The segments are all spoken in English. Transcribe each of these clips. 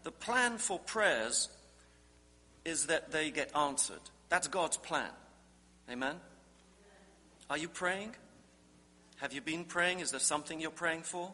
the plan for prayers is that they get answered. That's God's plan. Amen? Are you praying? Have you been praying? Is there something you're praying for?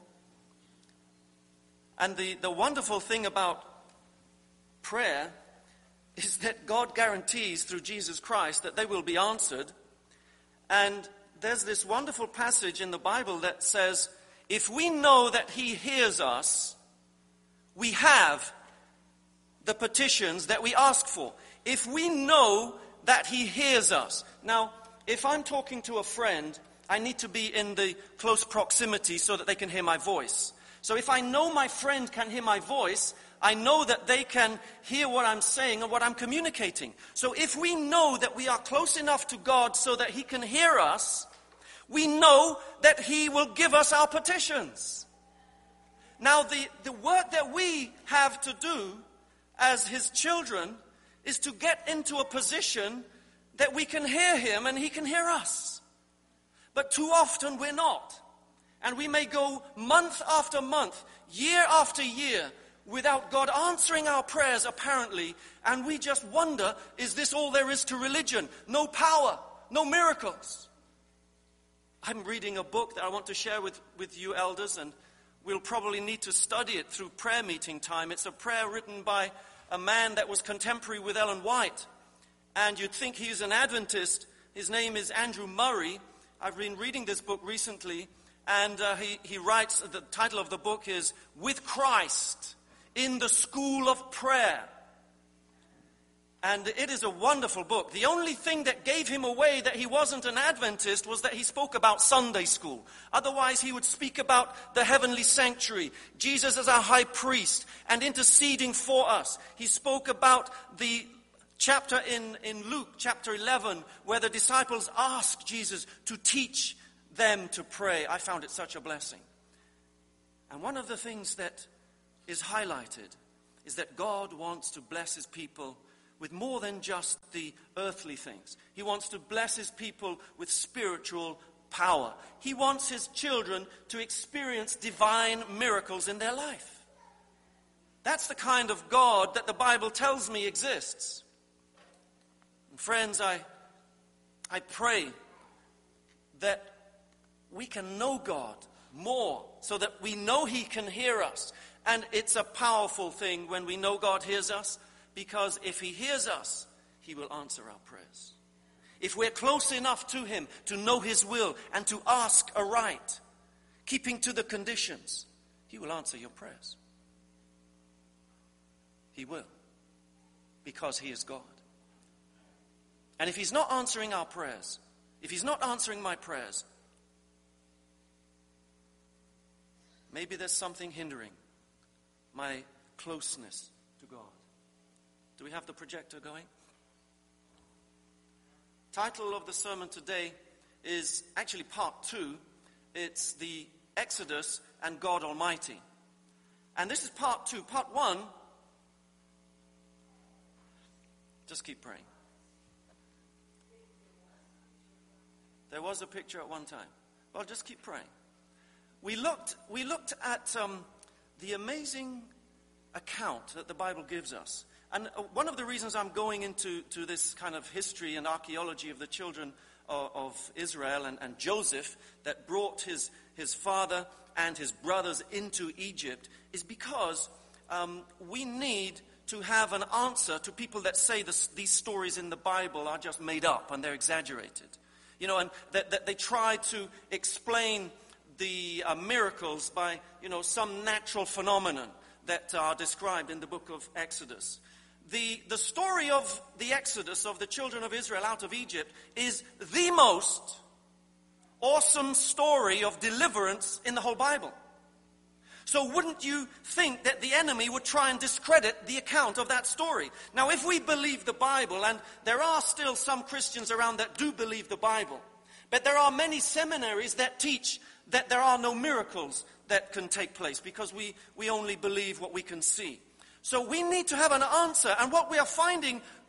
And the wonderful thing about prayer is that God guarantees through Jesus Christ that they will be answered. And there's this wonderful passage in the Bible that says, if we know that He hears us, we have the petitions that we ask for. If we know that He hears us. Now, if I'm talking to a friend, I need to be in the close proximity so that they can hear my voice. So if I know my friend can hear my voice, I know that they can hear what I'm saying and what I'm communicating. So if we know that we are close enough to God so that He can hear us, we know that He will give us our petitions. Now the work that we have to do as His children is to get into a position that we can hear Him and He can hear us. But too often we're not. And we may go month after month, year after year, without God answering our prayers apparently. And we just wonder, is this all there is to religion? No power, no miracles. I'm reading a book that I want to share with you elders, and we'll probably need to study it through prayer meeting time. It's a prayer written by a man that was contemporary with Ellen White. And you'd think he's an Adventist. His name is Andrew Murray. I've been reading this book recently, and he writes, the title of the book is With Christ in the School of Prayer. And it is a wonderful book. The only thing that gave him away that he wasn't an Adventist was that he spoke about Sunday school. Otherwise, he would speak about the heavenly sanctuary, Jesus as our high priest, and interceding for us. He spoke about the chapter in Luke, chapter 11, where the disciples asked Jesus to teach them to pray. I found it such a blessing. And one of the things that is highlighted is that God wants to bless His people with more than just the earthly things. He wants to bless His people with spiritual power. He wants His children to experience divine miracles in their life. That's the kind of God that the Bible tells me exists. And friends, I pray that we can know God more so that we know He can hear us. And it's a powerful thing when we know God hears us, because if He hears us, He will answer our prayers. If we're close enough to Him to know His will and to ask aright, keeping to the conditions, He will answer your prayers. He will, because He is God. And if He's not answering our prayers, if He's not answering my prayers, maybe there's something hindering my closeness to God. Do we have the projector going? Title of the sermon today is actually part 2. It's the Exodus and God Almighty. And this is part 2. Part 1, just keep praying. There was a picture at one time. Well, just keep praying. We looked at the amazing account that the Bible gives us. And one of the reasons I'm going into this kind of history and archaeology of the children of Israel and Joseph that brought his father and his brothers into Egypt is because we need to have an answer to people that say these stories in the Bible are just made up and they're exaggerated. You know, and that they try to explain the miracles by, some natural phenomenon that are described in the book of Exodus. The story of the Exodus of the children of Israel out of Egypt is the most awesome story of deliverance in the whole Bible. So wouldn't you think that the enemy would try and discredit the account of that story? Now, if we believe the Bible, and there are still some Christians around that do believe the Bible, but there are many seminaries that teach that there are no miracles that can take place because we only believe what we can see. So we need to have an answer. And what we are finding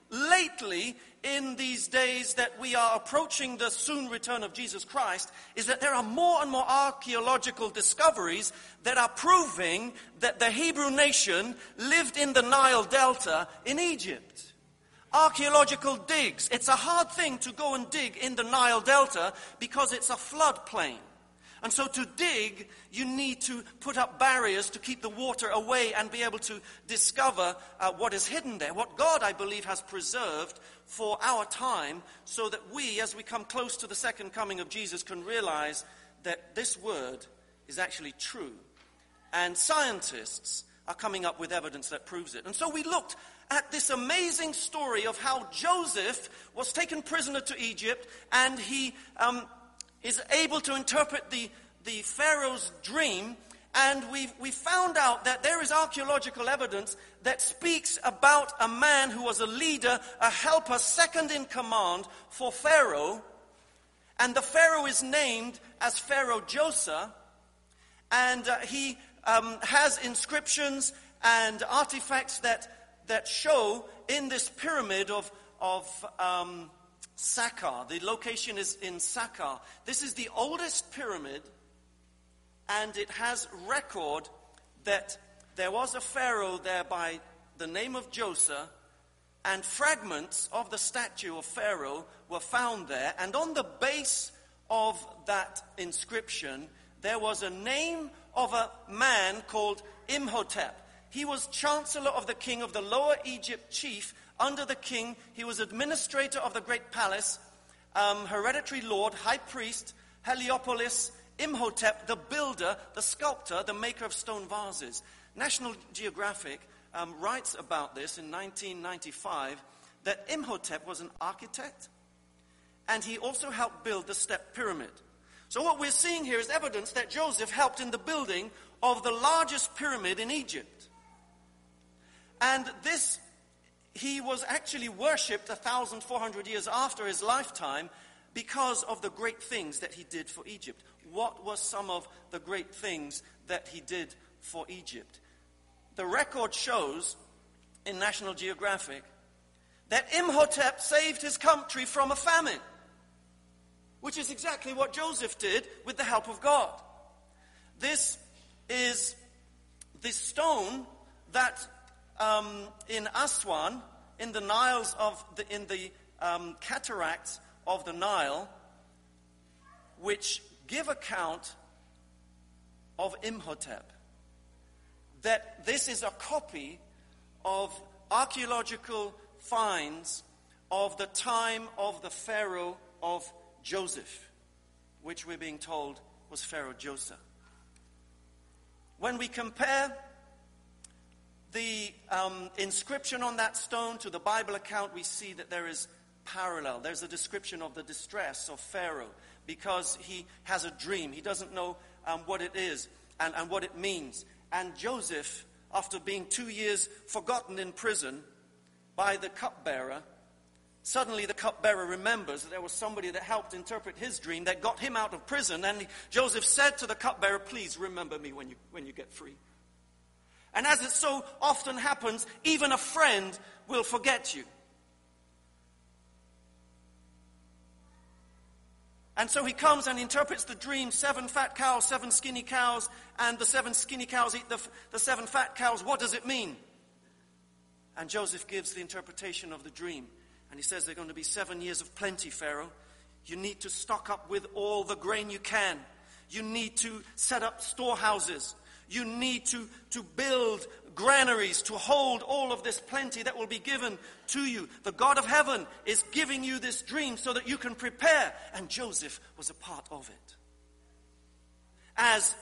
lately in these days that we are approaching the soon return of Jesus Christ is that there are more and more archaeological discoveries that are proving that the Hebrew nation lived in the Nile Delta in Egypt. Archaeological digs. It's a hard thing to go and dig in the Nile Delta because it's a floodplain. And so to dig, you need to put up barriers to keep the water away and be able to discover what is hidden there. What God, I believe, has preserved for our time so that we, as we come close to the second coming of Jesus, can realize that this word is actually true. And scientists are coming up with evidence that proves it. And so we looked at this amazing story of how Joseph was taken prisoner to Egypt, and he is able to interpret the Pharaoh's dream, and we found out that there is archaeological evidence that speaks about a man who was a leader, a helper, second in command for Pharaoh, and the Pharaoh is named as Pharaoh Joseph, and he has inscriptions and artifacts that show in this pyramid of Saqqara. The location is in Saqqara. This is the oldest pyramid, and it has record that there was a pharaoh there by the name of Joseph, and fragments of the statue of Pharaoh were found there. And on the base of that inscription, there was a name of a man called Imhotep. He was chancellor of the king of the Lower Egypt chief. Under the king, he was administrator of the great palace, hereditary lord, high priest, Heliopolis, Imhotep, the builder, the sculptor, the maker of stone vases. National Geographic writes about this in 1995, that Imhotep was an architect, and he also helped build the step pyramid. So what we're seeing here is evidence that Joseph helped in the building of the largest pyramid in Egypt. And this, he was actually worshipped 1,400 years after his lifetime because of the great things that he did for Egypt. What were some of the great things that he did for Egypt? The record shows in National Geographic that Imhotep saved his country from a famine, which is exactly what Joseph did with the help of God. This is the stone that in Aswan, in the Niles in the cataracts of the Nile, which give account of Imhotep. That this is a copy of archaeological finds of the time of the Pharaoh of Joseph, which we're being told was Pharaoh Joseph. When we compare the inscription on that stone to the Bible account, we see that there is parallel. There's a description of the distress of Pharaoh because he has a dream. He doesn't know what it is and what it means. And Joseph, after being 2 years forgotten in prison by the cupbearer, suddenly the cupbearer remembers that there was somebody that helped interpret his dream that got him out of prison. And Joseph said to the cupbearer, "Please remember me when you get free." And as it so often happens, even a friend will forget you. And so he comes and interprets the dream, 7 fat cows, 7 skinny cows, and the 7 skinny cows eat the 7 fat cows. What does it mean? And Joseph gives the interpretation of the dream. And he says, there are going to be 7 years of plenty, Pharaoh. You need to stock up with all the grain you can. You need to set up storehouses. You need to build granaries to hold all of this plenty that will be given to you. The God of heaven is giving you this dream so that you can prepare. And Joseph was a part of it. As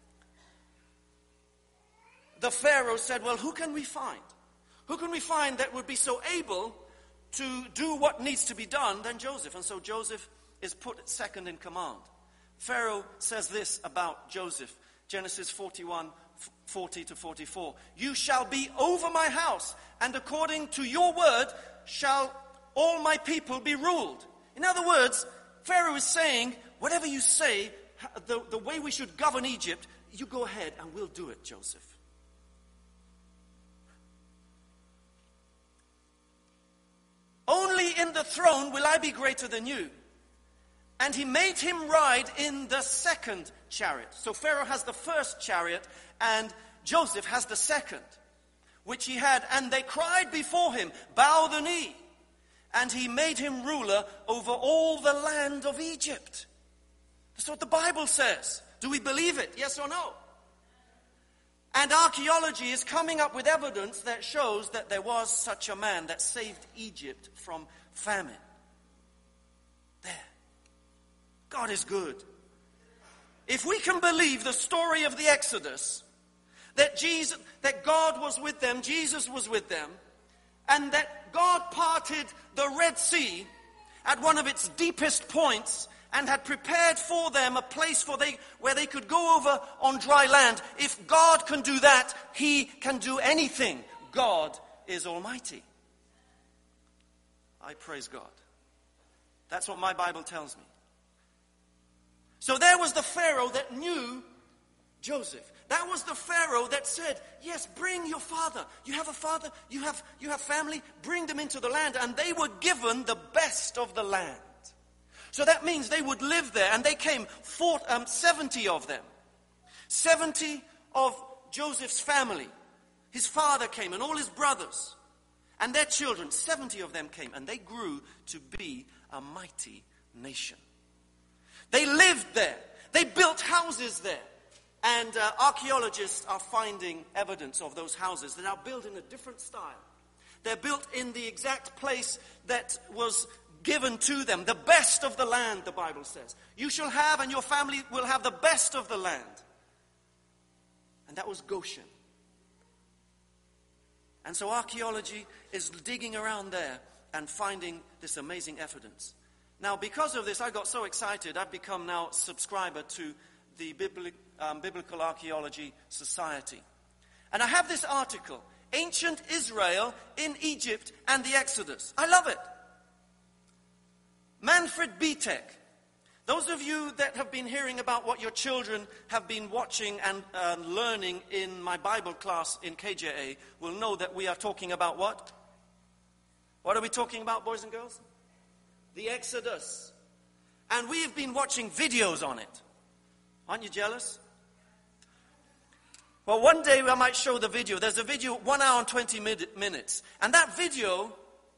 the Pharaoh said, well, who can we find? Who can we find that would be so able to do what needs to be done than Joseph? And so Joseph is put second in command. Pharaoh says this about Joseph. Genesis 41, 40 to 44. You shall be over my house, and according to your word shall all my people be ruled. In other words, Pharaoh is saying, whatever you say, the way we should govern Egypt, you go ahead and we'll do it, Joseph. throne will I be greater than you. And he made him ride in the second chariot. So Pharaoh has the first chariot, and Joseph has the second, which he had. And they cried before him, bow the knee. And he made him ruler over all the land of Egypt. That's what the Bible says. Do we believe it? Yes or no? And archaeology is coming up with evidence that shows that there was such a man that saved Egypt from famine. There. God is good. If we can believe the story of the Exodus, that God was with them, Jesus was with them, and that God parted the Red Sea at one of its deepest points and had prepared for them a place where they could go over on dry land. If God can do that, he can do anything. God is almighty. I praise God. That's what my Bible tells me. So there was the Pharaoh that knew Joseph. That was the Pharaoh that said, yes, bring your father. You have a father, you have family, bring them into the land. And they were given the best of the land. So that means they would live there, and they came 70 of them. 70 of Joseph's family. His father came, and all his brothers, and their children. 70 of them came, and they grew to be a mighty nation. They lived there. They built houses there. And archaeologists are finding evidence of those houses that are built in a different style. They're built in the exact place that was given to them. The best of the land, the Bible says. You shall have, and your family will have the best of the land. And that was Goshen. And so archaeology is digging around there and finding this amazing evidence. Now, because of this, I got so excited, I've become now a subscriber to the Biblical Archaeology Society. And I have this article, Ancient Israel in Egypt and the Exodus. I love it. Manfred Bietek. Those of you that have been hearing about what your children have been watching and learning in my Bible class in KJA will know that we are talking about what? What are we talking about, boys and girls? The Exodus. And we have been watching videos on it. Aren't you jealous? Well, one day I might show the video. There's a video, 1 hour and 20 minutes. And that video,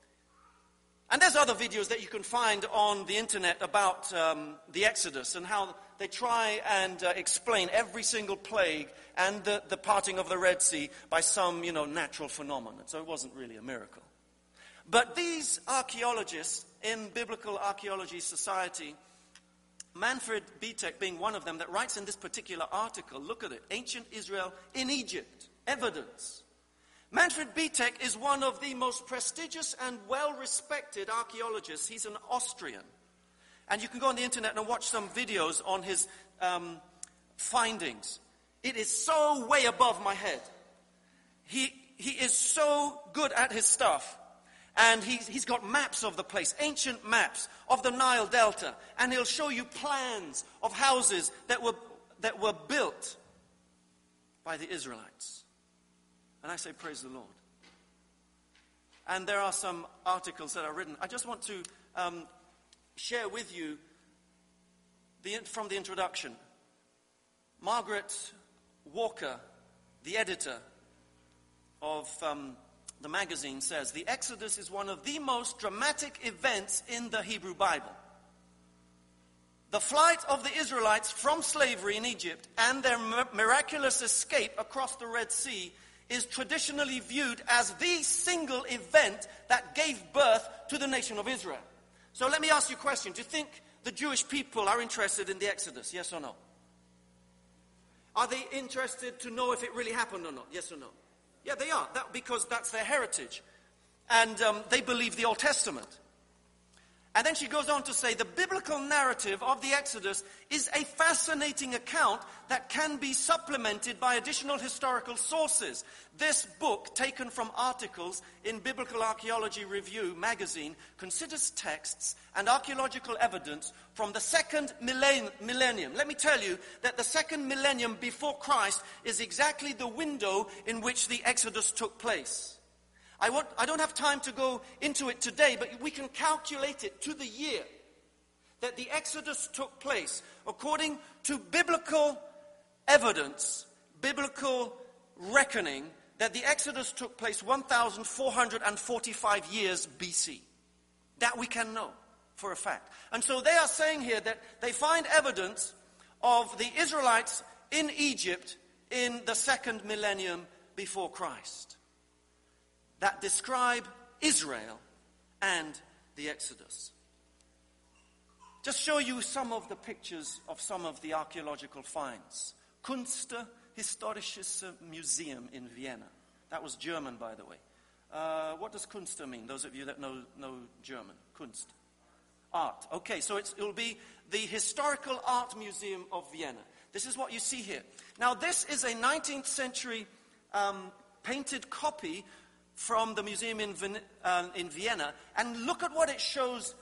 and there's other videos that you can find on the internet about the Exodus and how they try and explain every single plague and the parting of the Red Sea by some, natural phenomenon. So it wasn't really a miracle. But these archaeologists in Biblical Archaeology Society, Manfred Bietek being one of them, that writes in this particular article, look at it, Ancient Israel in Egypt, evidence. Manfred Bietek is one of the most prestigious and well-respected archaeologists. He's an Austrian. And you can go on the internet and watch some videos on his findings. It is so way above my head. He is so good at his stuff. And he's got maps of the place, ancient maps of the Nile Delta. And he'll show you plans of houses that were built by the Israelites. And I say, praise the Lord. And there are some articles that are written. I just want to share with you from the introduction. Margaret Walker, the editor of the magazine, says, the Exodus is one of the most dramatic events in the Hebrew Bible. The flight of the Israelites from slavery in Egypt and their miraculous escape across the Red Sea is traditionally viewed as the single event that gave birth to the nation of Israel. So let me ask you a question. Do you think the Jewish people are interested in the Exodus? Yes or no? Are they interested to know if it really happened or not? Yes or no? Yeah, they are, because that's their heritage. And they believe the Old Testament. And then she goes on to say, the biblical narrative of the Exodus is a fascinating account that can be supplemented by additional historical sources. This book, taken from articles in Biblical Archaeology Review magazine, considers texts and archaeological evidence from the second millennium. Let me tell you that the second millennium before Christ is exactly the window in which the Exodus took place. I don't have time to go into it today, but we can calculate it to the year that the Exodus took place according to biblical evidence, biblical reckoning, that the Exodus took place 1,445 years BC. That we can know for a fact. And so they are saying here that they find evidence of the Israelites in Egypt in the second millennium before Christ that describe Israel and the Exodus. Just show you some of the pictures of some of the archaeological finds. Kunsthistorisches Museum in Vienna. That was German, by the way. What does Kunst mean? Those of you that know German. Kunst. Art. Okay, so it will be the Historical Art Museum of Vienna. This is what you see here. Now, this is a 19th century painted copy from the museum in Vienna. And look at what it shows.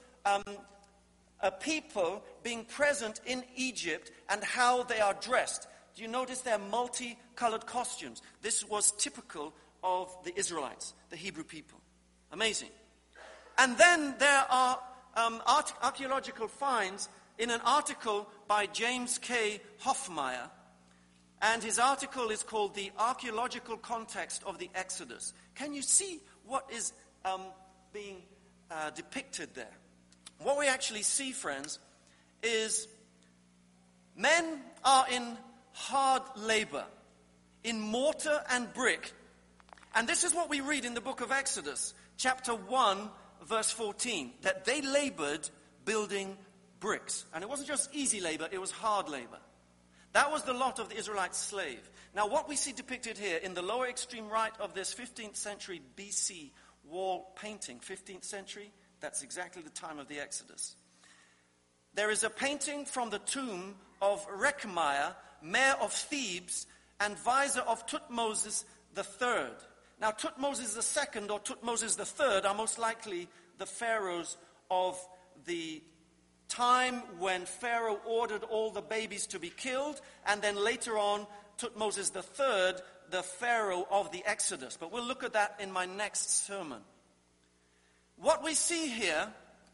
People being present in Egypt and how they are dressed. Do you notice their multicolored costumes? This was typical of the Israelites, the Hebrew people. Amazing. And then there are archaeological finds in an article by James K. Hoffmeyer. And his article is called The Archaeological Context of the Exodus. Can you see what is being depicted there? What we actually see, friends, is men are in hard labor, in mortar and brick. And this is what we read in the book of Exodus, chapter 1, verse 14, that they labored building bricks. And it wasn't just easy labor, it was hard labor. That was the lot of the Israelite slave. Now, what we see depicted here in the lower extreme right of this 15th century BC wall painting, 15th century, that's exactly the time of the Exodus. There is a painting from the tomb of Rekhmiah, mayor of Thebes, and vizier of Thutmoses III. Now, Thutmoses II or Thutmoses III are most likely the pharaohs of the time when Pharaoh ordered all the babies to be killed, and then later on, Thutmoses III, the pharaoh of the Exodus. But we'll look at that in my next sermon. What we see here,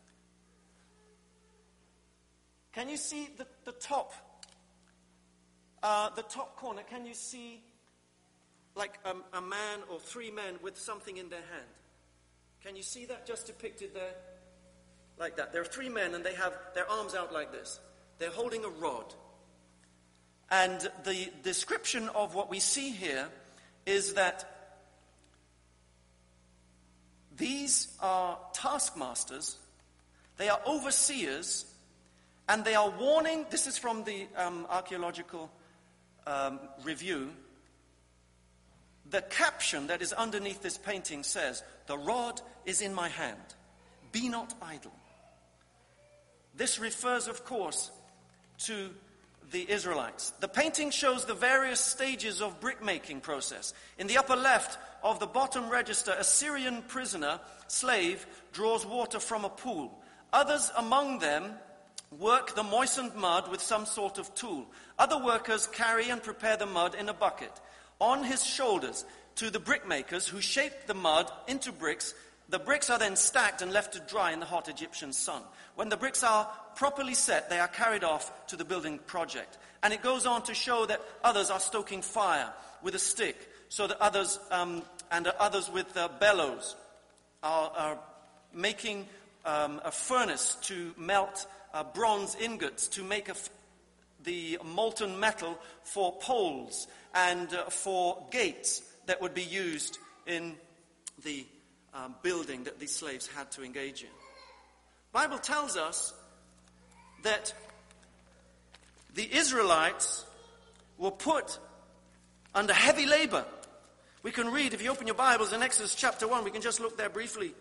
can you see the top corner? Can you see like a man or three men with something in their hand? Can you see that just depicted there? Like that. There are three men and they have their arms out like this. They're holding a rod. And the description of what we see here is that these are taskmasters, they are overseers, and they are warning. This is from the archaeological review. The caption that is underneath this painting says, "The rod is in my hand. Be not idle." This refers, of course, to the Israelites. The painting shows the various stages of brickmaking process. In the upper left of the bottom register, a Syrian prisoner, slave, draws water from a pool. Others among them work the moistened mud with some sort of tool. Other workers carry and prepare the mud in a bucket. On his shoulders, to the brickmakers who shape the mud into bricks, the bricks are then stacked and left to dry in the hot Egyptian sun. When the bricks are properly set, they are carried off to the building project. And it goes on to show that others are stoking fire with a stick, so that others with bellows are making a furnace to melt bronze ingots to make the molten metal for poles and for gates that would be used in the building that these slaves had to engage in. The Bible tells us that the Israelites were put under heavy labor. We can read, if you open your Bibles in Exodus chapter 1, we can just look there briefly,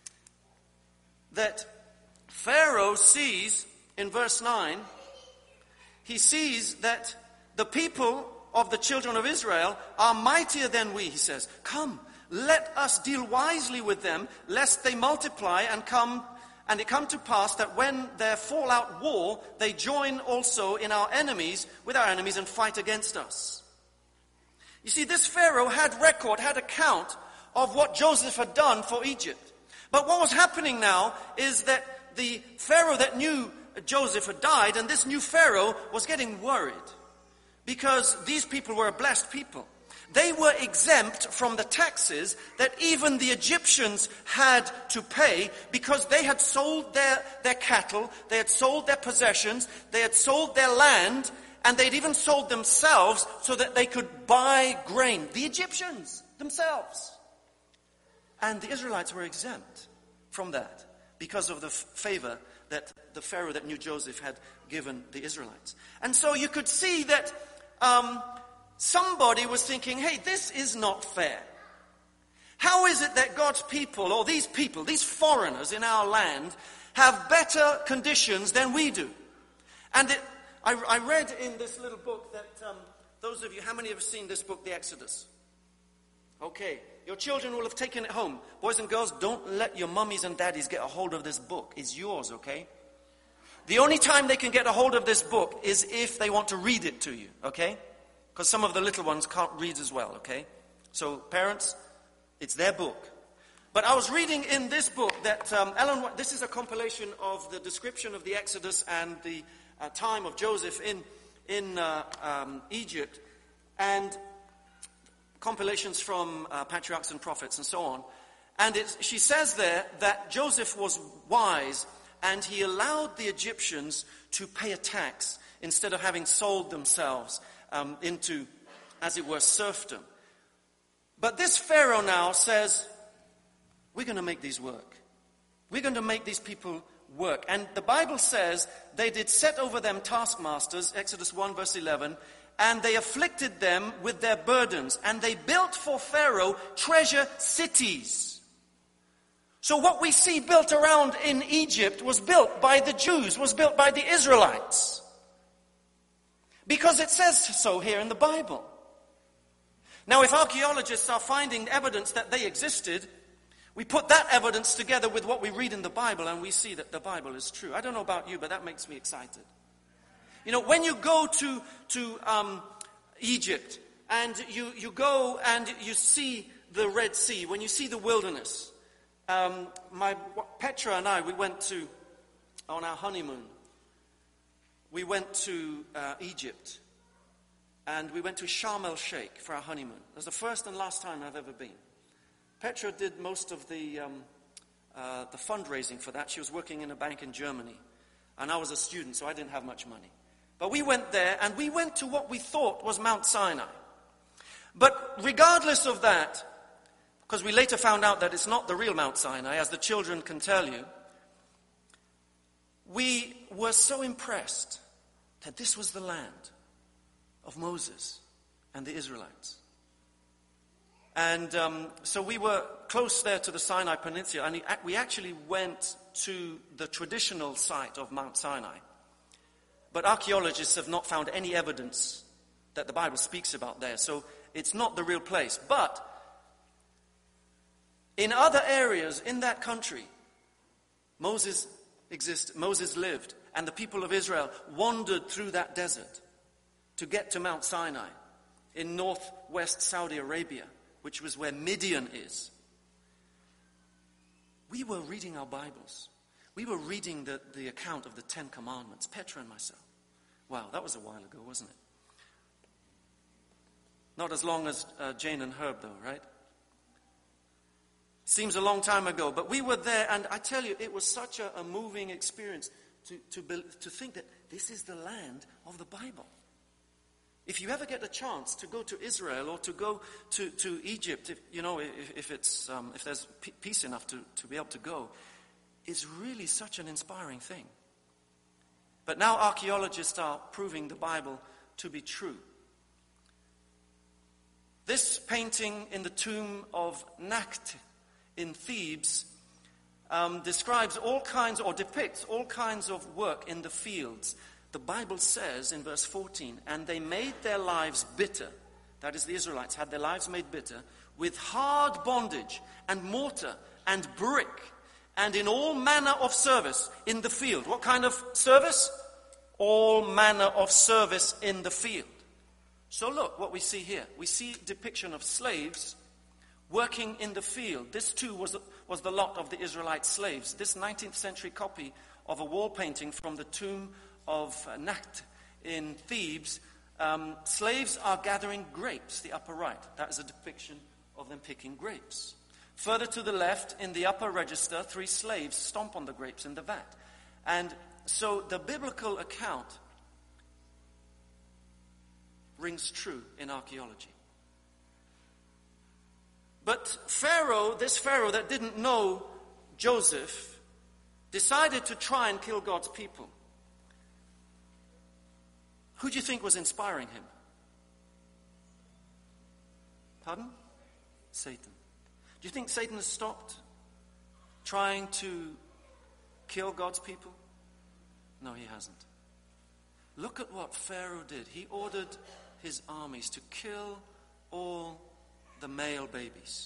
that Pharaoh sees, in verse 9, he sees that the people of the children of Israel are mightier than we, he says. Come, let us deal wisely with them, lest they multiply and it come to pass that when there fall out war, they join also with our enemies and fight against us. You see, this Pharaoh had account of what Joseph had done for Egypt. But what was happening now is that the Pharaoh that knew Joseph had died, and this new Pharaoh was getting worried because these people were a blessed people. They were exempt from the taxes that even the Egyptians had to pay because they had sold their cattle, they had sold their possessions, they had sold their land, and they'd even sold themselves so that they could buy grain. The Egyptians themselves. And the Israelites were exempt from that because of the favor that the Pharaoh that knew Joseph had given the Israelites. And so you could see that somebody was thinking, hey, this is not fair. How is it that God's people, or these people, these foreigners in our land, have better conditions than we do? And I read in this little book that, those of you, how many have seen this book, The Exodus? Okay, your children will have taken it home. Boys and girls, don't let your mummies and daddies get a hold of this book. It's yours, okay? The only time they can get a hold of this book is if they want to read it to you, okay? Because some of the little ones can't read as well, okay? So parents, it's their book. But I was reading in this book that Ellen White, this is a compilation of the description of the Exodus and the time of Joseph in Egypt, and compilations from patriarchs and prophets and so on. And she says there that Joseph was wise and he allowed the Egyptians to pay a tax instead of having sold themselves into, as it were, serfdom. But this Pharaoh now says, we're going to make these work. We're going to make these people work. And the Bible says they did set over them taskmasters, Exodus 1 verse 11, and they afflicted them with their burdens. And they built for Pharaoh treasure cities. So what we see built around in Egypt was built by the Jews, was built by the Israelites. Because it says so here in the Bible. Now, if archaeologists are finding evidence that they existed, we put that evidence together with what we read in the Bible and we see that the Bible is true. I don't know about you, but that makes me excited. You know, when you go to Egypt and you go and you see the Red Sea, when you see the wilderness, Petra and I, we went on our honeymoon, we went to Egypt, and we went to Sharm el-Sheikh for our honeymoon. It was the first and last time I've ever been. Petra did most of the fundraising for that. She was working in a bank in Germany, and I was a student, so I didn't have much money. But we went there, and we went to what we thought was Mount Sinai. But regardless of that, because we later found out that it's not the real Mount Sinai, as the children can tell you, we were so impressed that this was the land of Moses and the Israelites. And so we were close there to the Sinai Peninsula, and we actually went to the traditional site of Mount Sinai. But archaeologists have not found any evidence that the Bible speaks about there, so it's not the real place. But in other areas in that country, Moses lived, and the people of Israel wandered through that desert to get to Mount Sinai in northwest Saudi Arabia, which was where Midian is. We were reading our Bibles. We were reading the account of the 10 Commandments, Petra and myself. Wow, that was a while ago, wasn't it? Not as long as Jane and Herb, though, right? Seems a long time ago, but we were there, and I tell you, it was such a moving experience to think that this is the land of the Bible. If you ever get a chance to go to Israel or to go to Egypt, if there's peace enough to be able to go, it's really such an inspiring thing. But now archaeologists are proving the Bible to be true. This painting in the tomb of Nakht in Thebes describes all kinds, or depicts all kinds of work in the fields. The Bible says in verse 14, and they made their lives bitter, that is, the Israelites had their lives made bitter, with hard bondage and mortar and brick, and in all manner of service in the field. What kind of service? All manner of service in the field. So look what we see here. We see depiction of slaves working in the field. This too was the lot of the Israelite slaves. This 19th century copy of a wall painting from the tomb of Nakht in Thebes, slaves are gathering grapes, the upper right. That is a depiction of them picking grapes. Further to the left, in the upper register, 3 slaves stomp on the grapes in the vat. And so the biblical account rings true in archaeology. But Pharaoh, this Pharaoh that didn't know Joseph, decided to try and kill God's people. Who do you think was inspiring him? Pardon? Satan. Do you think Satan has stopped trying to kill God's people? No, he hasn't. Look at what Pharaoh did. He ordered his armies to kill all the male babies.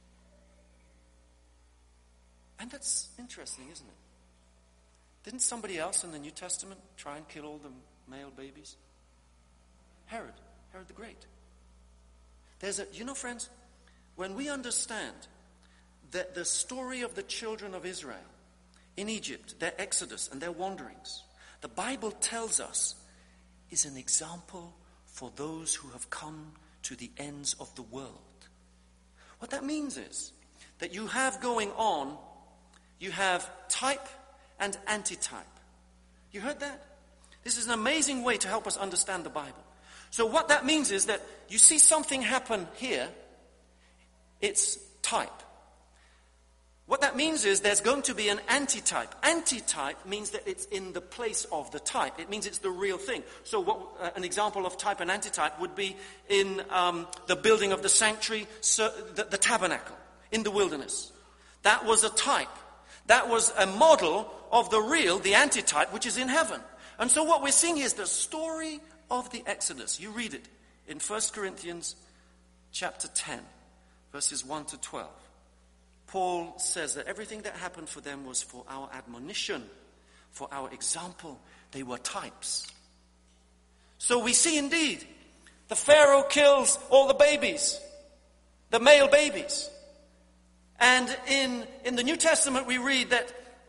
And that's interesting, isn't it? Didn't somebody else in the New Testament try and kill all the male babies? Herod the Great. Friends, when we understand that the story of the children of Israel in Egypt, their exodus and their wanderings, the Bible tells us is an example for those who have come to the ends of the world. What that means is that you have going on, you have type and antitype. You heard that? This is an amazing way to help us understand the Bible. So what that means is that you see something happen here, it's type. What that means is there's going to be an antitype. Antitype means that it's in the place of the type. It means it's the real thing. So an example of type and antitype would be in the building of the sanctuary, the tabernacle in the wilderness. That was a type. That was a model of the real, the antitype, which is in heaven. And so what we're seeing here is the story of the Exodus. You read it in 1 Corinthians chapter 10, verses 1 to 12. Paul says that everything that happened for them was for our admonition, for our example. They were types. So we see indeed, the Pharaoh kills all the babies, the male babies. And in the New Testament we read that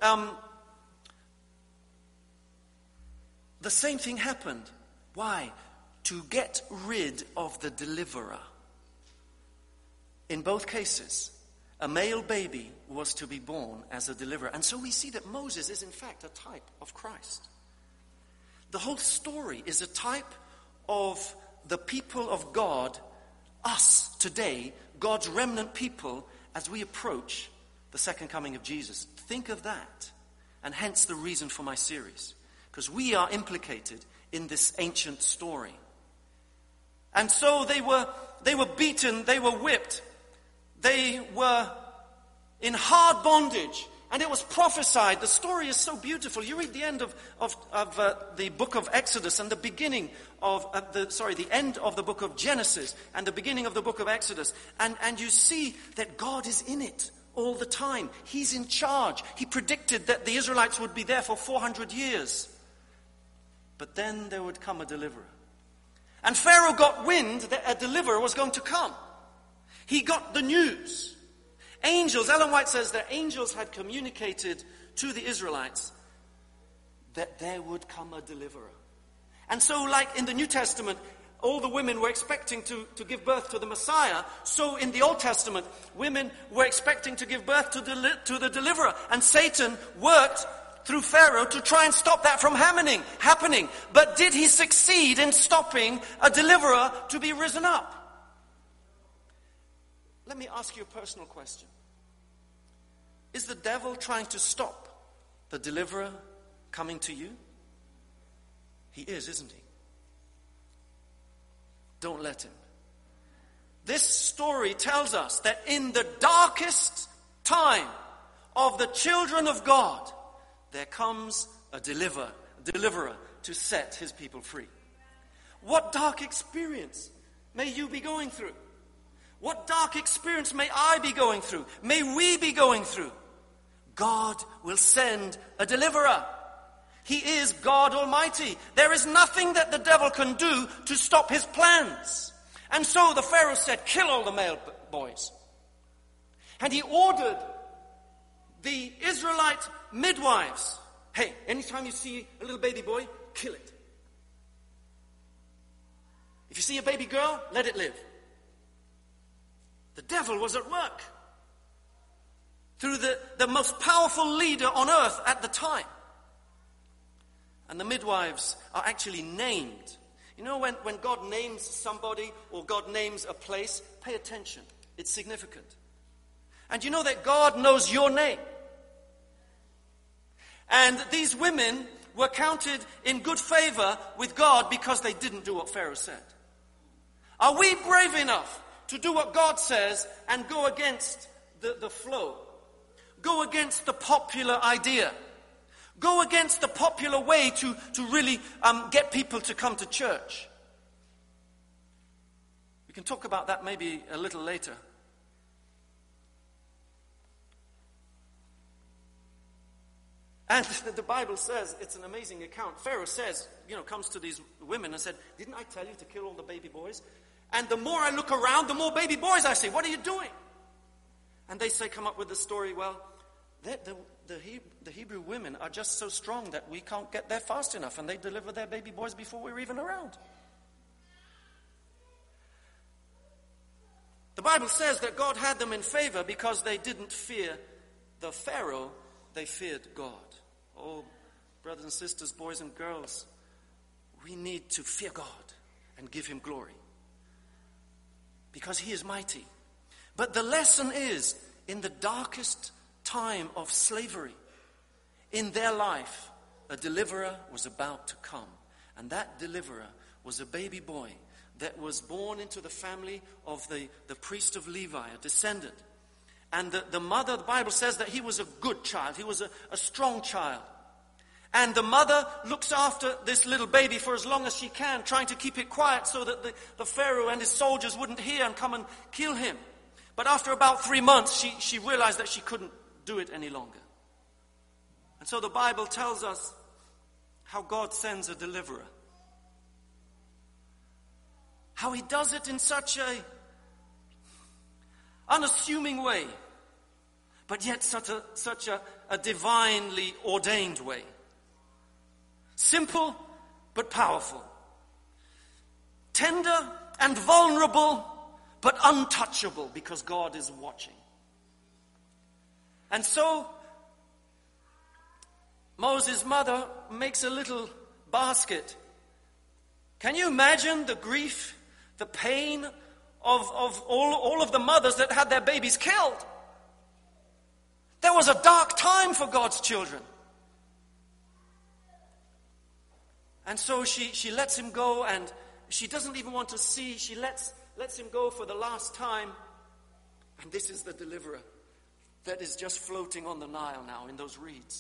the same thing happened. Why? To get rid of the deliverer. In both cases, a male baby was to be born as a deliverer. And so we see that Moses is in fact a type of Christ. The whole story is a type of the people of God, us today, God's remnant people, as we approach the second coming of Jesus. Think of that. And hence the reason for my series. Because we are implicated in this ancient story. And so they were beaten, they were whipped, they were in hard bondage, and it was prophesied. The story is so beautiful. You read the end of the book of Exodus and the beginning of the end of the book of Genesis and the beginning of the book of Exodus, and you see that God is in it all the time. He's in charge. He predicted that the Israelites would be there for 400 years. But then there would come a deliverer. And Pharaoh got wind that a deliverer was going to come. He got the news. Angels, Ellen White says that angels had communicated to the Israelites that there would come a deliverer. And so like in the New Testament, all the women were expecting to give birth to the Messiah. So in the Old Testament, women were expecting to give birth to the deliverer. And Satan worked through Pharaoh to try and stop that from happening. But did he succeed in stopping a deliverer to be risen up? Let me ask you a personal question. Is the devil trying to stop the deliverer coming to you? He is, isn't he? Don't let him. This story tells us that in the darkest time of the children of God, there comes a deliverer to set his people free. What dark experience may you be going through? What dark experience may I be going through? May we be going through? God will send a deliverer. He is God Almighty. There is nothing that the devil can do to stop his plans. And so the Pharaoh said, kill all the male boys. And he ordered the Israelite midwives, hey, anytime you see a little baby boy, kill it. If you see a baby girl, let it live. The devil was at work through the most powerful leader on earth at the time. And the midwives are actually named. You know, when God names somebody or God names a place, pay attention. It's significant. And you know that God knows your name. And these women were counted in good favor with God because they didn't do what Pharaoh said. Are we brave enough to do what God says and go against the flow? Go against the popular idea? Go against the popular way to really get people to come to church? We can talk about that maybe a little later. And the Bible says, it's an amazing account. Pharaoh says, comes to these women and said, didn't I tell you to kill all the baby boys? And the more I look around, the more baby boys I see. What are you doing? And they come up with the story, well, the Hebrew women are just so strong that we can't get there fast enough. And they deliver their baby boys before we're even around. The Bible says that God had them in favor because they didn't fear the Pharaoh, they feared God. Oh, brothers and sisters, boys and girls, we need to fear God and give him glory because he is mighty. But the lesson is, in the darkest time of slavery in their life, a deliverer was about to come. And that deliverer was a baby boy that was born into the family of the priest of Levi, a descendant. And the mother, the Bible says that he was a good child. He was a strong child. And the mother looks after this little baby for as long as she can, trying to keep it quiet so that the Pharaoh and his soldiers wouldn't hear and come and kill him. But after about 3 months, she realized that she couldn't do it any longer. And so the Bible tells us how God sends a deliverer. How he does it in such a unassuming way, but yet such a divinely ordained way. Simple but powerful. Tender and vulnerable but untouchable because God is watching. And so Moses' mother makes a little basket. Can you imagine the grief, the pain of all of the mothers that had their babies killed? There was a dark time for God's children. And so she lets him go, and she doesn't even want to see. She lets him go for the last time. And this is the deliverer that is just floating on the Nile now in those reeds.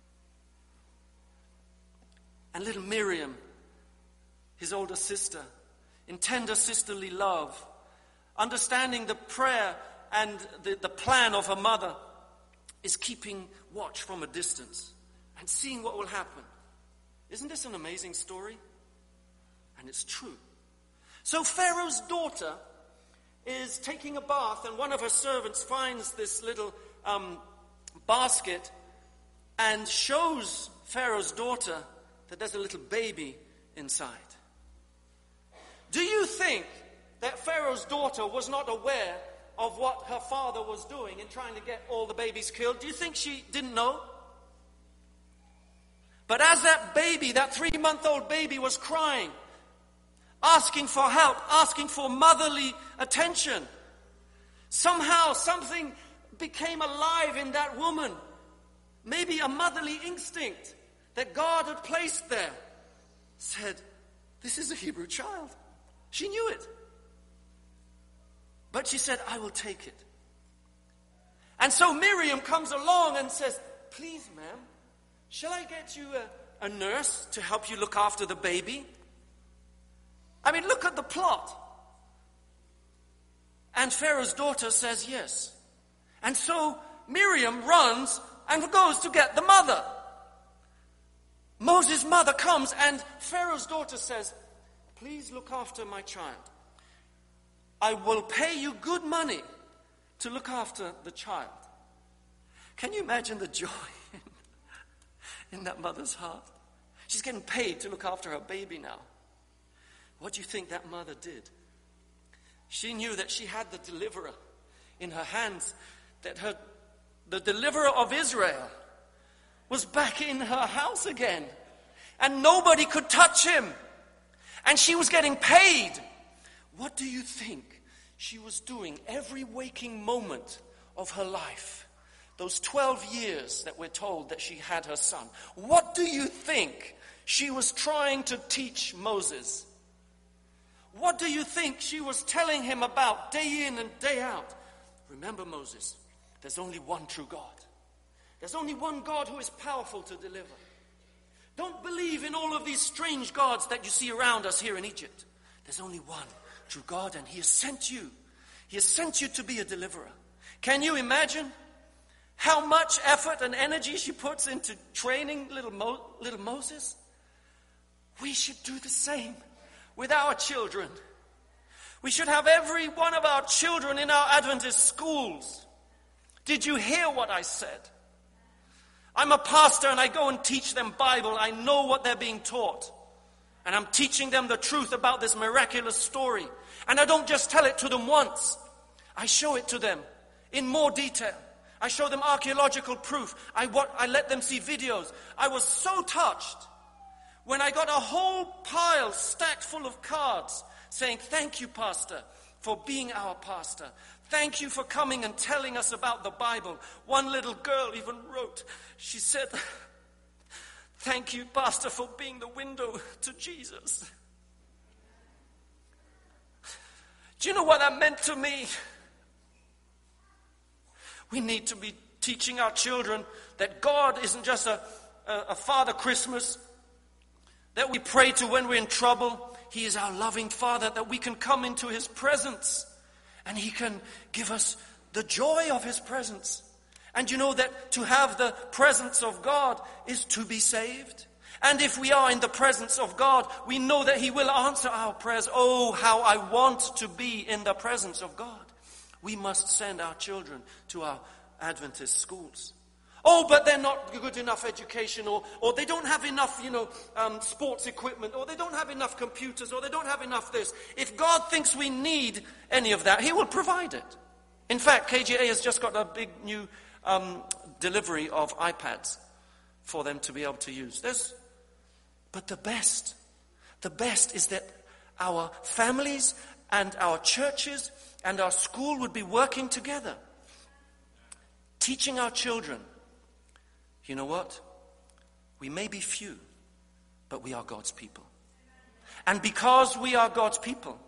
And little Miriam, his older sister, in tender sisterly love, understanding the prayer and the plan of her mother, is keeping watch from a distance and seeing what will happen. Isn't this an amazing story? And it's true. So Pharaoh's daughter is taking a bath, and one of her servants finds this little basket and shows Pharaoh's daughter that there's a little baby inside. Do you think that Pharaoh's daughter was not aware of what her father was doing in trying to get all the babies killed? Do you think she didn't know? But as that baby, that 3-month-old baby was crying, asking for help, asking for motherly attention, somehow something became alive in that woman. Maybe a motherly instinct that God had placed there said, this is a Hebrew child. She knew it. But she said, I will take it. And so Miriam comes along and says, please, ma'am, shall I get you a nurse to help you look after the baby? I mean, look at the plot. And Pharaoh's daughter says yes. And so Miriam runs and goes to get the mother. Moses' mother comes, and Pharaoh's daughter says, please look after my child. I will pay you good money to look after the child. Can you imagine the joy in that mother's heart? She's getting paid to look after her baby now. What do you think that mother did? She knew that she had the deliverer in her hands, that the deliverer of Israel was back in her house again, and nobody could touch him, and she was getting paid. What do you think she was doing every waking moment of her life? Those 12 years that we're told that she had her son. What do you think she was trying to teach Moses? What do you think she was telling him about day in and day out? Remember, Moses, there's only one true God. There's only one God who is powerful to deliver. Don't believe in all of these strange gods that you see around us here in Egypt. There's only one true God, and he has sent you. He has sent you to be a deliverer. Can you imagine how much effort and energy she puts into training little Moses? We should do the same with our children. We should have every one of our children in our Adventist schools. Did you hear what I said? I'm a pastor and I go and teach them Bible. I know what they're being taught. And I'm teaching them the truth about this miraculous story. And I don't just tell it to them once. I show it to them in more detail. I show them archaeological proof. I let them see videos. I was so touched when I got a whole pile stacked full of cards saying, "Thank you, Pastor, for being our pastor. Thank you for coming and telling us about the Bible." One little girl even wrote, she said, "Thank you, Pastor, for being the window to Jesus." Do you know what that meant to me? We need to be teaching our children that God isn't just a Father Christmas that we pray to when we're in trouble. He is our loving Father, that we can come into his presence and he can give us the joy of his presence. And you know that to have the presence of God is to be saved. And if we are in the presence of God, we know that he will answer our prayers. Oh, how I want to be in the presence of God. We must send our children to our Adventist schools. Oh, but they're not good enough education, or they don't have enough, sports equipment, or they don't have enough computers, or they don't have enough this. If God thinks we need any of that, he will provide it. In fact, KGA has just got a big new delivery of iPads for them to be able to use. But the best is that our families and our churches and our school would be working together, teaching our children. You know what? We may be few, but we are God's people. And because we are God's people,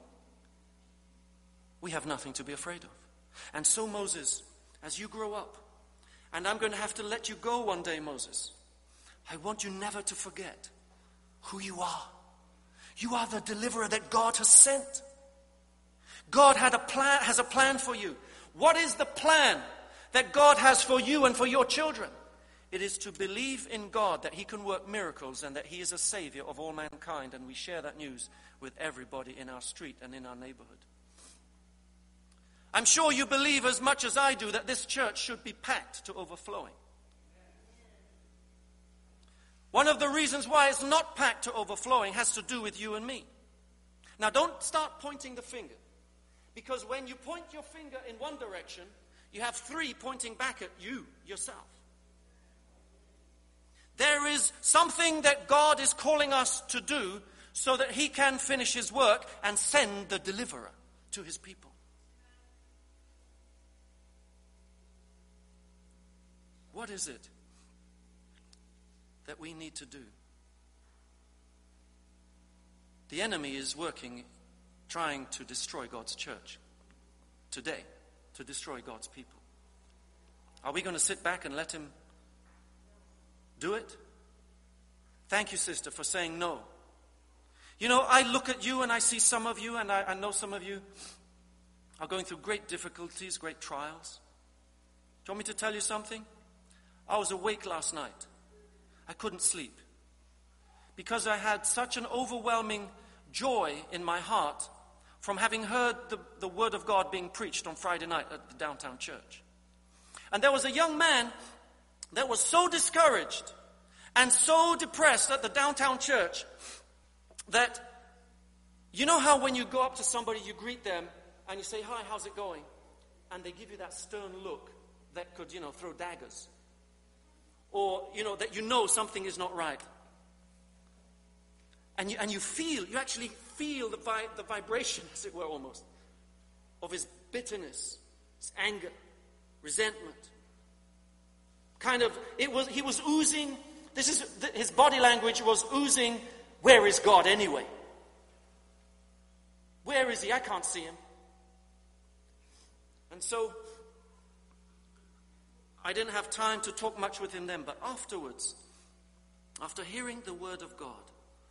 we have nothing to be afraid of. And so, Moses, as you grow up, and I'm going to have to let you go one day, Moses, I want you never to forget who you are. You are the deliverer that God has sent. God has a plan for you. What is the plan that God has for you and for your children? It is to believe in God, that he can work miracles and that he is a savior of all mankind. And we share that news with everybody in our street and in our neighborhood. I'm sure you believe as much as I do that this church should be packed to overflowing. One of the reasons why it's not packed to overflowing has to do with you and me. Now, don't start pointing the finger. Because when you point your finger in one direction, you have three pointing back at you, yourself. There is something that God is calling us to do so that he can finish his work and send the deliverer to his people. What is it that we need to do? The enemy is working, trying to destroy God's church today, to destroy God's people. Are we going to sit back and let him do it? Thank you, sister, for saying no. You know, I look at you and I see some of you, and I know some of you are going through great difficulties, great trials. Do you want me to tell you something? I was awake last night. I couldn't sleep because I had such an overwhelming joy in my heart from having heard the word of God being preached on Friday night at the downtown church. And there was a young man that was so discouraged and so depressed at the downtown church that, you know how when you go up to somebody, you greet them and you say, "Hi, how's it going?" And they give you that stern look that could, throw daggers. Or, that something is not right. And you actually feel the vibration, as it were, almost, of his bitterness, his anger, resentment. He was oozing, his body language was oozing, "Where is God anyway? Where is he? I can't see him." And so, I didn't have time to talk much with him then, but afterwards, after hearing the word of God,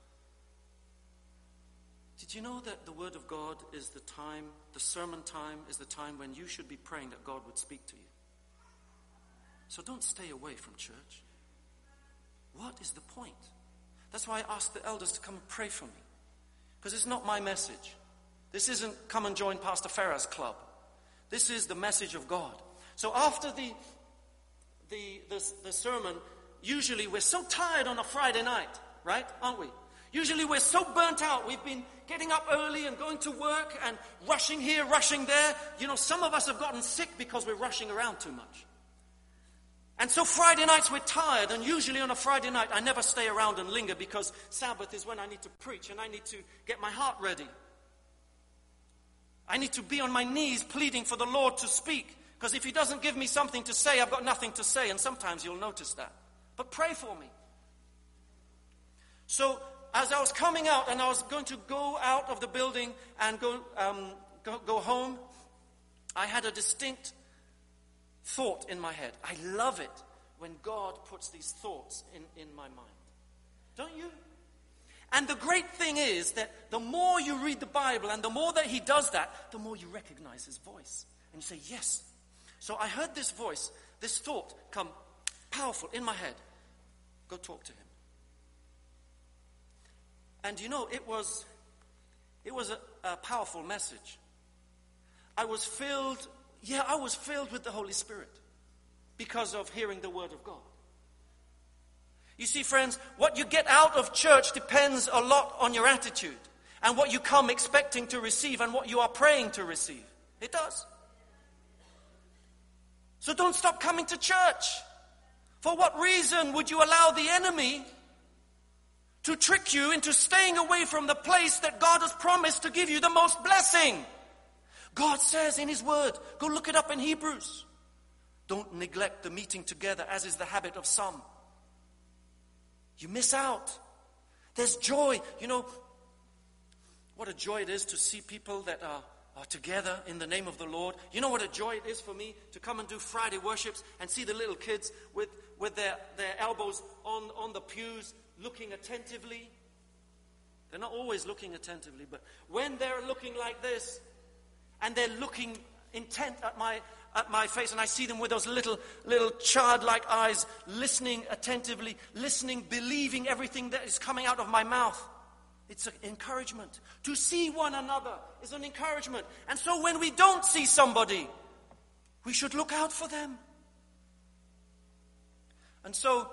did you know that the word of God is the sermon time is the time when you should be praying that God would speak to you? So don't stay away from church. What is the point? That's why I asked the elders to come and pray for me. Because it's not my message. This isn't come and join Pastor Farah's club. This is the message of God. So after the sermon, usually we're so tired on a Friday night, right? Aren't we? Usually we're so burnt out. We've been getting up early and going to work and rushing here, rushing there. Some of us have gotten sick because we're rushing around too much. And so Friday nights we're tired, and usually on a Friday night I never stay around and linger because Sabbath is when I need to preach and I need to get my heart ready. I need to be on my knees pleading for the Lord to speak, because if he doesn't give me something to say, I've got nothing to say, and sometimes you'll notice that. But pray for me. So as I was coming out and I was going to go out of the building and go home, I had a distinct thought in my head. I love it when God puts these thoughts in my mind. Don't you? And the great thing is that the more you read the Bible and the more that he does that, the more you recognize his voice. And you say, yes. So I heard this voice, this thought come powerful in my head. Go talk to him. And it was a powerful message. I was filled with the Holy Spirit because of hearing the word of God. You see, friends, what you get out of church depends a lot on your attitude and what you come expecting to receive and what you are praying to receive. It does. So don't stop coming to church. For what reason would you allow the enemy to trick you into staying away from the place that God has promised to give you the most blessing? God says in his word, go look it up in Hebrews, don't neglect the meeting together as is the habit of some. You miss out. There's joy. What a joy it is to see people that are together in the name of the Lord. You know what a joy it is for me to come and do Friday worships and see the little kids with their elbows on the pews looking attentively. They're not always looking attentively, but when they're looking like this and they're looking intent at my face, and I see them with those little childlike eyes, listening attentively, listening, believing everything that is coming out of my mouth. It's an encouragement. To see one another is an encouragement. And so when we don't see somebody, we should look out for them. And so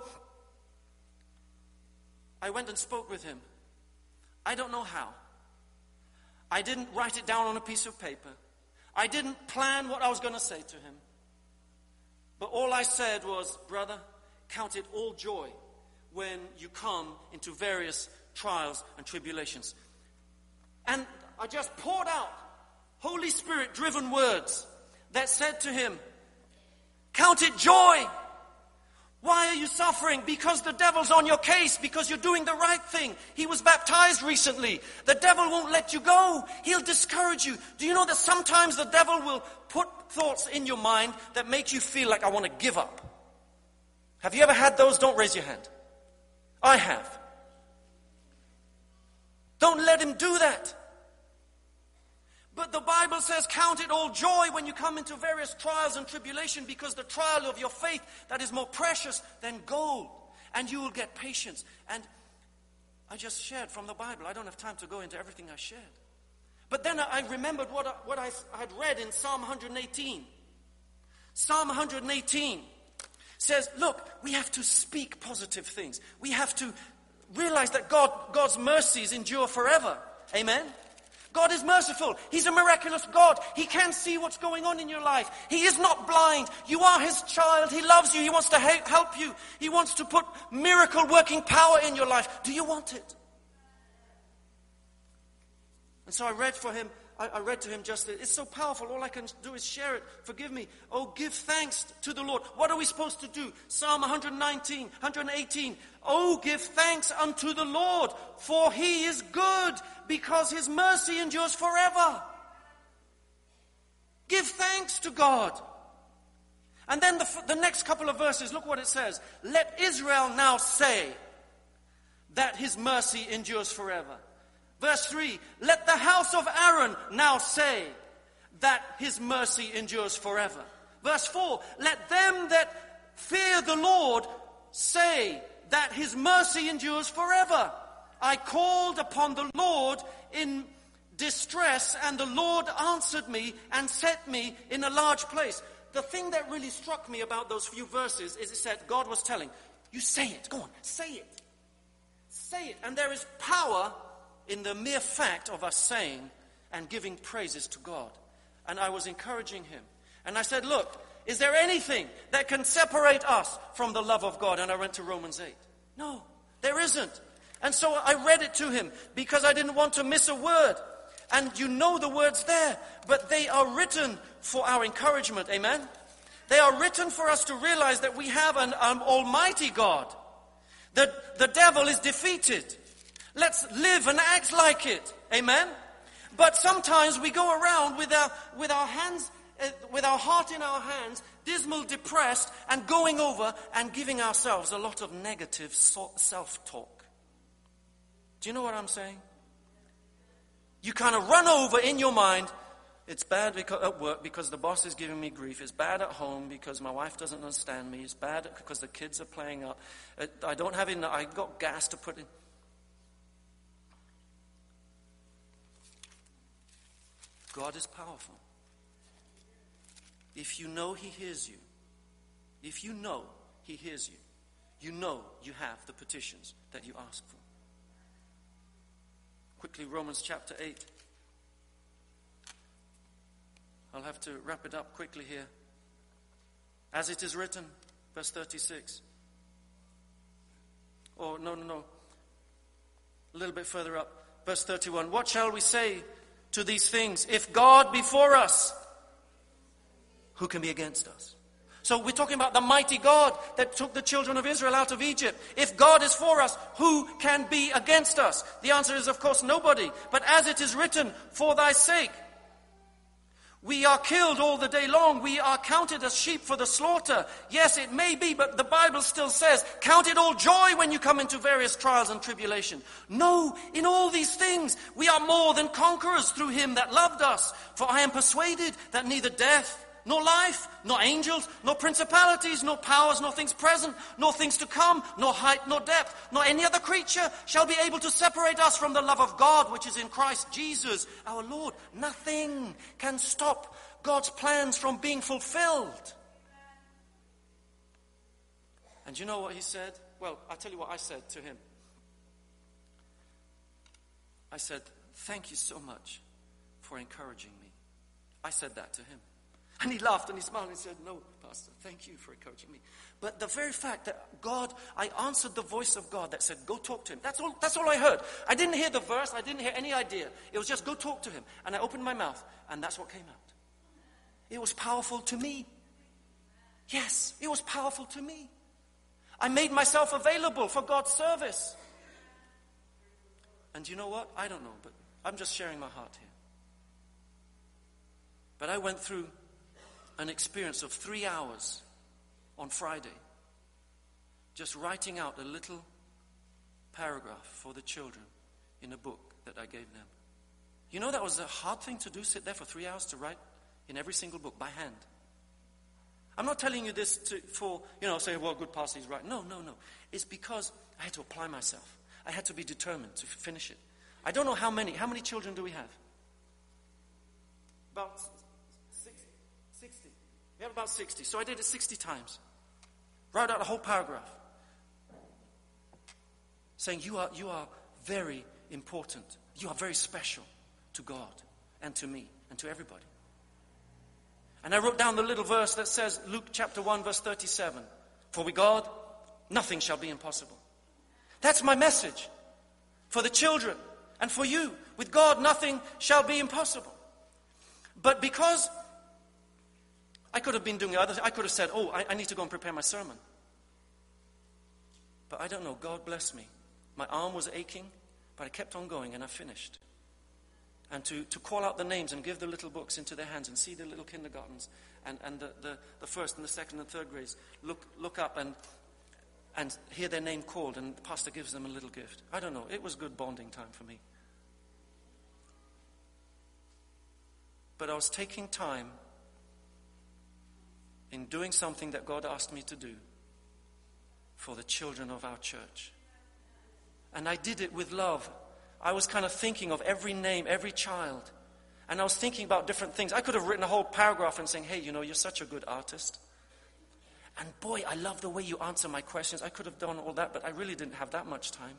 I went and spoke with him. I don't know how. I didn't write it down on a piece of paper. I didn't plan what I was going to say to him. But all I said was, brother, count it all joy when you come into various trials and tribulations. And I just poured out Holy Spirit driven words that said to him, count it joy. Why are you suffering? Because the devil's on your case, because you're doing the right thing. He was baptized recently. The devil won't let you go. He'll discourage you. Do you know that sometimes the devil will put thoughts in your mind that make you feel like I want to give up? Have you ever had those? Don't raise your hand. I have. Don't let him do that. But the Bible says, count it all joy when you come into various trials and tribulation, because the trial of your faith, that is more precious than gold. And you will get patience. And I just shared from the Bible. I don't have time to go into everything I shared. But then I remembered what I had read in Psalm 118. Psalm 118 says, look, we have to speak positive things. We have to realize that God's mercies endure forever. Amen? God is merciful. He's a miraculous God. He can see what's going on in your life. He is not blind. You are His child. He loves you. He wants to help you. He wants to put miracle working power in your life. Do you want it? And so I read for him. I read to him just, it's so powerful. All I can do is share it. Forgive me. Oh, give thanks to the Lord. What are we supposed to do? Psalm 118. Oh, give thanks unto the Lord, for He is good, because His mercy endures forever. Give thanks to God. And then the next couple of verses, look what it says. Let Israel now say that His mercy endures forever. Verse 3, let the house of Aaron now say that His mercy endures forever. Verse 4, let them that fear the Lord say that His mercy endures forever. I called upon the Lord in distress, and the Lord answered me and set me in a large place. The thing that really struck me about those few verses is it said God was telling, you say it, go on, say it. Say it. And there is power in the mere fact of us saying and giving praises to God. And I was encouraging him. And I said, look, is there anything that can separate us from the love of God? And I went to Romans 8. No, there isn't. And so I read it to him because I didn't want to miss a word. And you know the words there, but they are written for our encouragement. Amen? They are written for us to realize that we have an almighty God. The devil is defeated. Let's live and act like it. Amen? But sometimes we go around with our hands, with our heart in our hands, dismal, depressed, and going over and giving ourselves a lot of negative self-talk. Do you know what I'm saying? You kind of run over in your mind, it's bad at work because the boss is giving me grief. It's bad at home because my wife doesn't understand me. It's bad because the kids are playing up. I don't have enough. I got gas to put in. God is powerful. If you know He hears you, if you know He hears you, you know you have the petitions that you ask for. Quickly, Romans chapter 8. I'll have to wrap it up quickly here. As it is written, verse 36. Oh, no. A little bit further up. Verse 31. What shall we say to these things? If God be for us, who can be against us? So we're talking about the mighty God that took the children of Israel out of Egypt. If God is for us, who can be against us? The answer is, of course, nobody. But as it is written, for thy sake, we are killed all the day long. We are counted as sheep for the slaughter. Yes, it may be, but the Bible still says, count it all joy when you come into various trials and tribulation. No, in all these things, we are more than conquerors through Him that loved us. For I am persuaded that neither death, nor life, nor angels, nor principalities, nor powers, nor things present, nor things to come, nor height, nor depth, nor any other creature shall be able to separate us from the love of God which is in Christ Jesus our Lord. Nothing can stop God's plans from being fulfilled. And you know what he said? Well, I'll tell you what I said to him. I said, thank you so much for encouraging me. I said that to him. And he laughed and he smiled and he said, no, Pastor, thank you for encouraging me. But the very fact that God, I answered the voice of God that said, go talk to him. That's all I heard. I didn't hear the verse. I didn't hear any idea. It was just go talk to him. And I opened my mouth and that's what came out. It was powerful to me. Yes, it was powerful to me. I made myself available for God's service. And you know what? I don't know, but I'm just sharing my heart here. But I went through an experience of 3 hours on Friday, just writing out a little paragraph for the children in a book that I gave them. You know that was a hard thing to do, sit there for 3 hours to write in every single book by hand. I'm not telling you this for, say, well, good pastor, he's right. No. It's because I had to apply myself. I had to be determined to finish it. I don't know how many children do we have? about 60. We have about 60. So I did it 60 times. Wrote out a whole paragraph. Saying you are very important. You are very special to God and to me and to everybody. And I wrote down the little verse that says, Luke chapter 1 verse 37. For with God, nothing shall be impossible. That's my message for the children and for you. With God, nothing shall be impossible. But because I could have been doing other things, I could have said, I need to go and prepare my sermon. But I don't know, God bless me. My arm was aching, but I kept on going and I finished. And to call out the names and give the little books into their hands and see the little kindergartens and the first and the second and third grades look up and hear their name called, and the pastor gives them a little gift. I don't know, it was good bonding time for me. But I was taking time in doing something that God asked me to do for the children of our church. And I did it with love. I was kind of thinking of every name, every child. And I was thinking about different things. I could have written a whole paragraph and saying, hey, you're such a good artist. And boy, I love the way you answer my questions. I could have done all that, but I really didn't have that much time.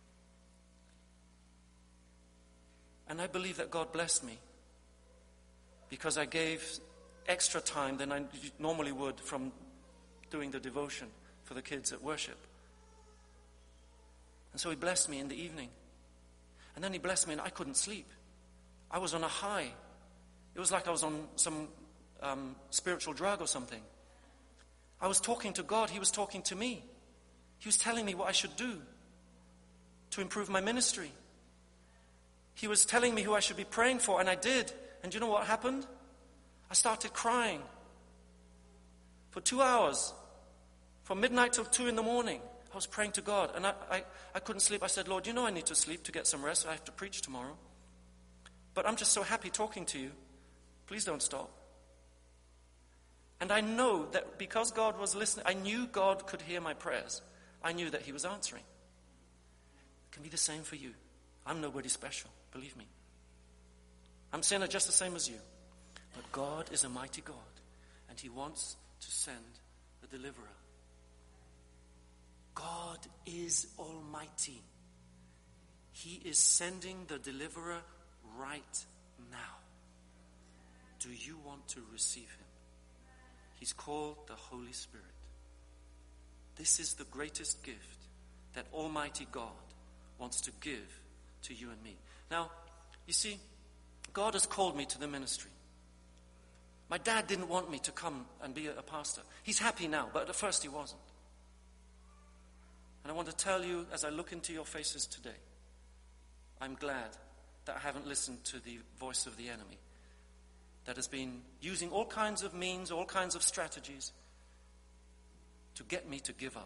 And I believe that God blessed me because I gave extra time than I normally would from doing the devotion for the kids at worship. And so he blessed me in the evening. And then he blessed me and I couldn't sleep. I was on a high. It was like I was on some spiritual drug or something. I was talking to God. He was talking to me. He was telling me what I should do to improve my ministry. He was telling me who I should be praying for, and I did. And you know what happened? I started crying for 2 hours. From midnight till 2 in the morning. I was praying to God, and I couldn't sleep. I said, Lord, I need to sleep to get some rest. I have to preach tomorrow. But I'm just so happy talking to you. Please don't stop. And I know that because God was listening, I knew God could hear my prayers. I knew that he was answering. It can be the same for you. I'm nobody special, believe me. I'm sinner just the same as you. But God is a mighty God, and he wants to send a deliverer. God is almighty. He is sending the deliverer right now. Do you want to receive him? He's called the Holy Spirit. This is the greatest gift that Almighty God wants to give to you and me. Now, you see, God has called me to the ministry. My dad didn't want me to come and be a pastor. He's happy now, but at first he wasn't. And I want to tell you, as I look into your faces today, I'm glad that I haven't listened to the voice of the enemy that has been using all kinds of means, all kinds of strategies to get me to give up.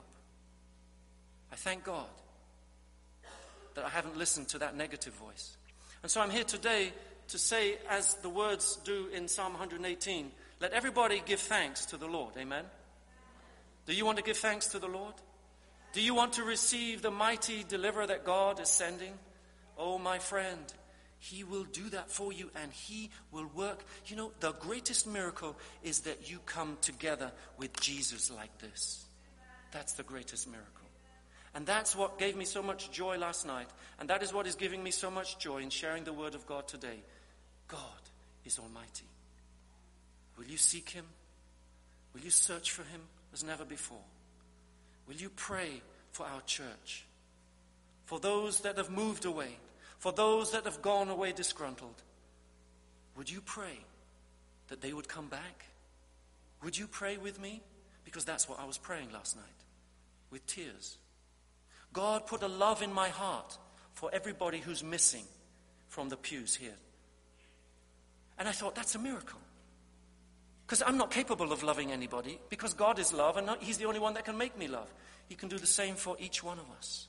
I thank God that I haven't listened to that negative voice. And so I'm here today to say, as the words do in Psalm 118, let everybody give thanks to the Lord. Amen? Do you want to give thanks to the Lord? Do you want to receive the mighty deliverer that God is sending? Oh, my friend, he will do that for you, and he will work. You know, the greatest miracle is that you come together with Jesus like this. That's the greatest miracle. And that's what gave me so much joy last night. And that is what is giving me so much joy in sharing the word of God today. God is almighty. Will you seek him? Will you search for him as never before? Will you pray for our church? For those that have moved away? For those that have gone away disgruntled? Would you pray that they would come back? Would you pray with me? Because that's what I was praying last night, with tears. God put a love in my heart for everybody who's missing from the pews here. And I thought, that's a miracle. Because I'm not capable of loving anybody, because God is love, and he's the only one that can make me love. He can do the same for each one of us.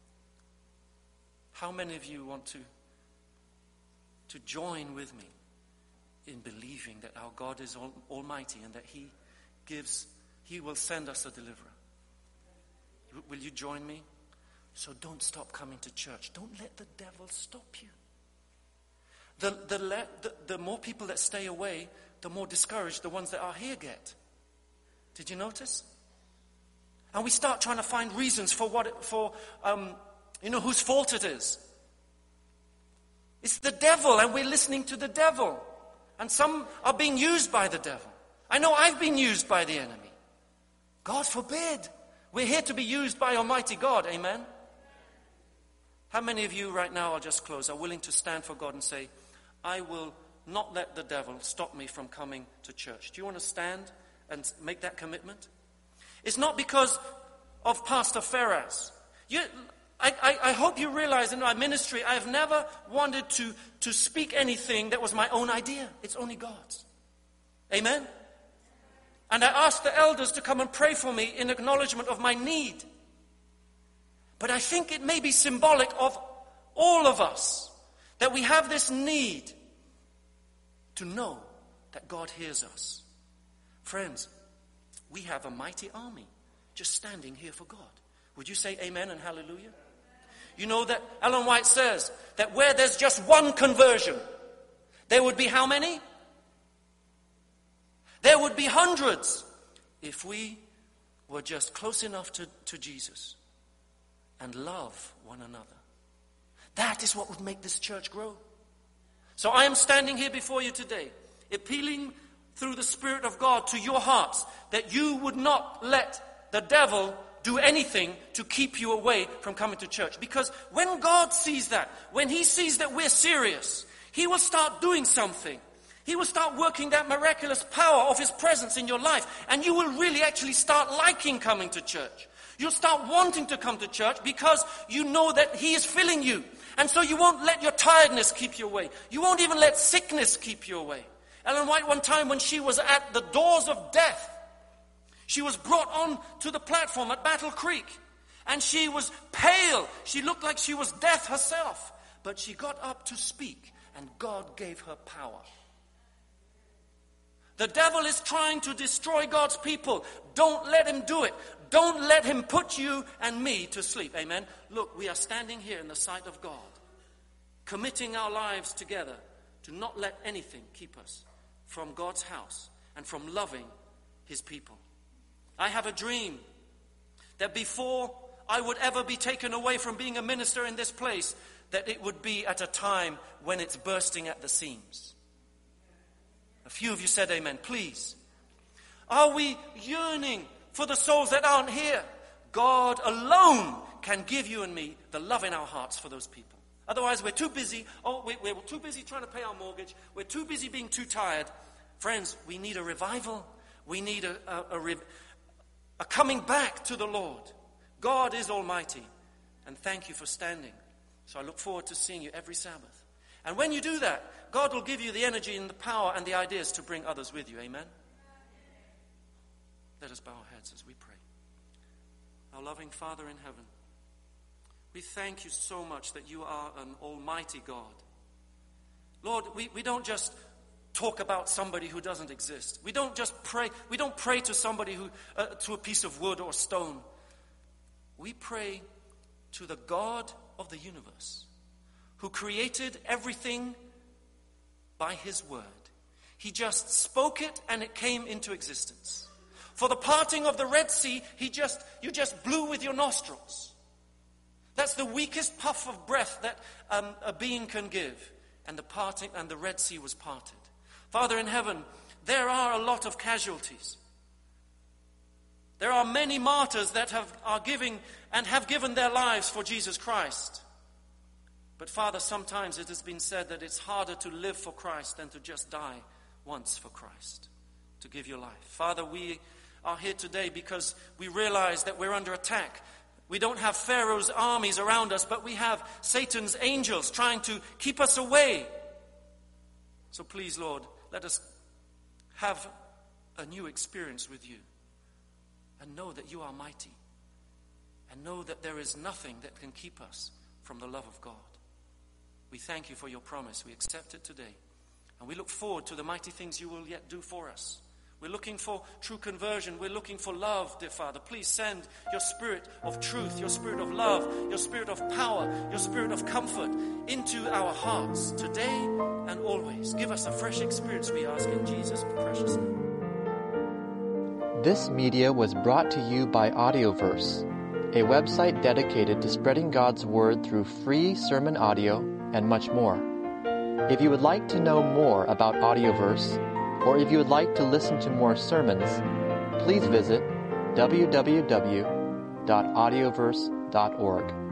How many of you want to join with me in believing that our God is almighty and that he will send us a deliverer? Will you join me? So don't stop coming to church. Don't let the devil stop you. the more people that stay away, the more discouraged the ones that are here get. Did you notice? And we start trying to find reasons for whose fault it is. It's the devil, and we're listening to the devil. And some are being used by the devil. I know I've been used by the enemy. God forbid. We're here to be used by Almighty God. Amen? How many of you right now, I'll just close, are willing to stand for God and say, I will not let the devil stop me from coming to church? Do you want to stand and make that commitment? It's not because of Pastor Ferraz. I hope you realize in my ministry, I've never wanted to speak anything that was my own idea. It's only God's. Amen? And I asked the elders to come and pray for me in acknowledgement of my need. But I think it may be symbolic of all of us, that we have this need to know that God hears us. Friends, we have a mighty army just standing here for God. Would you say amen and hallelujah? You know that Ellen White says that where there's just one conversion, there would be how many? There would be hundreds if we were just close enough to Jesus and love one another. That is what would make this church grow. So I am standing here before you today, appealing through the Spirit of God to your hearts that you would not let the devil do anything to keep you away from coming to church. Because when God sees that, when he sees that we're serious, he will start doing something. He will start working that miraculous power of his presence in your life. And you will really actually start liking coming to church. You'll start wanting to come to church because you know that he is filling you. And so you won't let your tiredness keep you away. You won't even let sickness keep you away. Ellen White, one time when she was at the doors of death, she was brought on to the platform at Battle Creek. And she was pale. She looked like she was death herself. But she got up to speak, and God gave her power. The devil is trying to destroy God's people. Don't let him do it. Don't let him put you and me to sleep. Amen. Look, we are standing here in the sight of God, committing our lives together to not let anything keep us from God's house and from loving his people. I have a dream that before I would ever be taken away from being a minister in this place, that it would be at a time when it's bursting at the seams. A few of you said amen. Please. Are we yearning for the souls that aren't here? God alone can give you and me the love in our hearts for those people. Otherwise, we're too busy. We're too busy trying to pay our mortgage. We're too busy being too tired. Friends, we need a revival. We need a coming back to the Lord. God is almighty. And thank you for standing. So I look forward to seeing you every Sabbath. And when you do that, God will give you the energy and the power and the ideas to bring others with you. Amen? Let us bow our heads as we pray. Our loving Father in heaven, we thank you so much that you are an almighty God. Lord, we don't just talk about somebody who doesn't exist. We don't just pray. We don't pray to somebody to a piece of wood or stone. We pray to the God of the universe, who created everything by his word. He just spoke it and it came into existence. For the parting of the Red Sea, you just blew with your nostrils. That's the weakest puff of breath that a being can give. And the Red Sea was parted. Father in heaven, there are a lot of casualties. There are many martyrs that are giving and have given their lives for Jesus Christ. But Father, sometimes it has been said that it's harder to live for Christ than to just die once for Christ, to give your life. Father, we are here today because we realize that we're under attack. We don't have Pharaoh's armies around us, but we have Satan's angels trying to keep us away. So please, Lord, let us have a new experience with you and know that you are mighty and know that there is nothing that can keep us from the love of God. We thank you for your promise. We accept it today. And we look forward to the mighty things you will yet do for us. We're looking for true conversion. We're looking for love, dear Father. Please send your spirit of truth, your spirit of love, your spirit of power, your spirit of comfort into our hearts today and always. Give us a fresh experience, we ask in Jesus' precious name. This media was brought to you by Audioverse, a website dedicated to spreading God's Word through free sermon audio and much more. If you would like to know more about Audioverse, or if you would like to listen to more sermons, please visit www.audioverse.org.